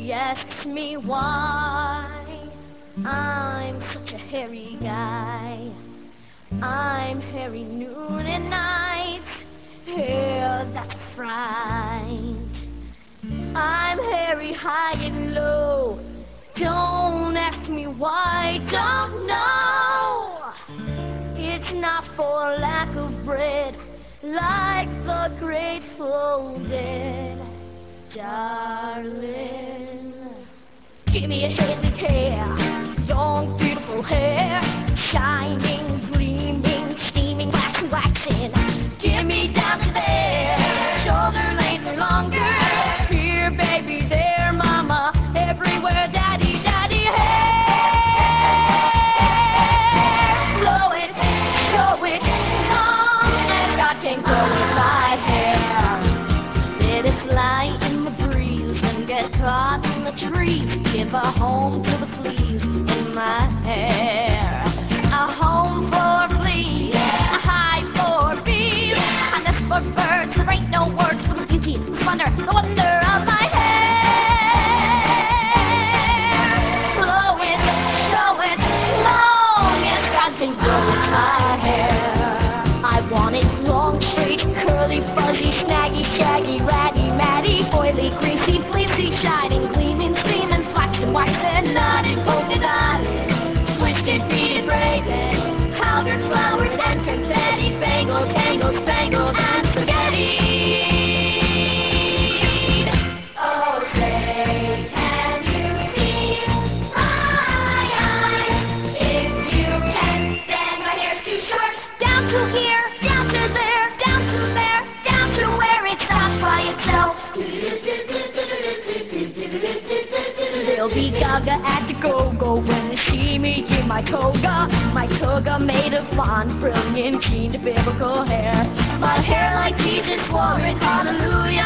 She asks me why I'm such a hairy guy. I'm hairy noon and night, hair that's a fright. I'm hairy high and low, don't ask me why, don't know. It's not for lack of bread, like the Grateful Dead. Darling, give me a head of hair, long beautiful hair, shining, gleaming, steaming, waxing, waxing. Give me down to there, shoulder length or longer. Here, baby, there, mama, everywhere, daddy, daddy, hair. Blow it, show it, long as God can grow in my hair. Let it fly in the breeze and get caught in the trees. Give a home to the fleas in my hair. A home for fleas, a hive for bees, a nest for birds. There ain't no words for the beauty, the splendor, the wonder of my hair. Blow it, show it, long as God can grow my hair. I want it long, straight, curly, fuzzy, snaggy, shaggy, ratty, matty, oily, greasy, fleecy, shining, gleaming, streaming, flaxen, waxen, knotted, polka dotted, twisted, beaded, braided, powdered, flowered, and confetti, bangled, tangled, spangled, and spaghetti. Oh, say, can you see my eyes? If you can, then my hair's too short. Down to here, down to there, down to there, down to where it stops by itself. They'll be gaga at the go-go when they see me in my toga. My toga made of blonde, brilliant, keen to biblical hair. My hair like Jesus wore it, hallelujah.